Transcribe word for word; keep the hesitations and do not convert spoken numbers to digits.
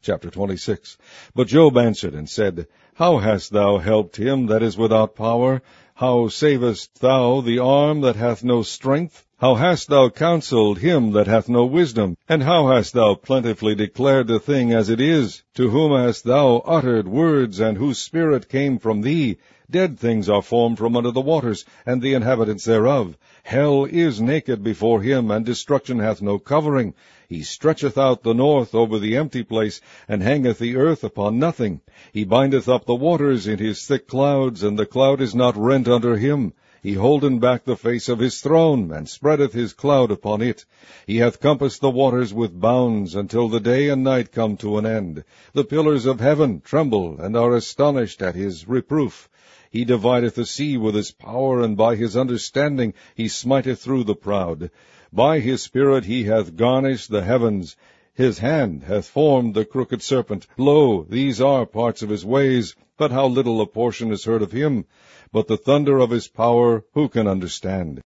Chapter twenty-six. But Job answered and said, How hast thou helped him that is without power? How savest thou the arm that hath no strength? How hast thou counseled him that hath no wisdom? And how hast thou plentifully declared the thing as it is? To whom hast thou uttered words, and whose spirit came from thee? Dead things are formed from under the waters, and the inhabitants thereof. Hell is naked before him, and destruction hath no covering. He stretcheth out the north over the empty place, and hangeth the earth upon nothing. He bindeth up the waters in his thick clouds, and the cloud is not rent under him. He holdeth back the face of his throne, and spreadeth his cloud upon it. He hath compassed the waters with bounds, until the day and night come to an end. The pillars of heaven tremble, and are astonished at his reproof. He divideth the sea with his power, and by his understanding he smiteth through the proud. By his spirit he hath garnished the heavens. His hand hath formed the crooked serpent. Lo, these are parts of his ways, but how little a portion is heard of him. But the thunder of his power who can understand?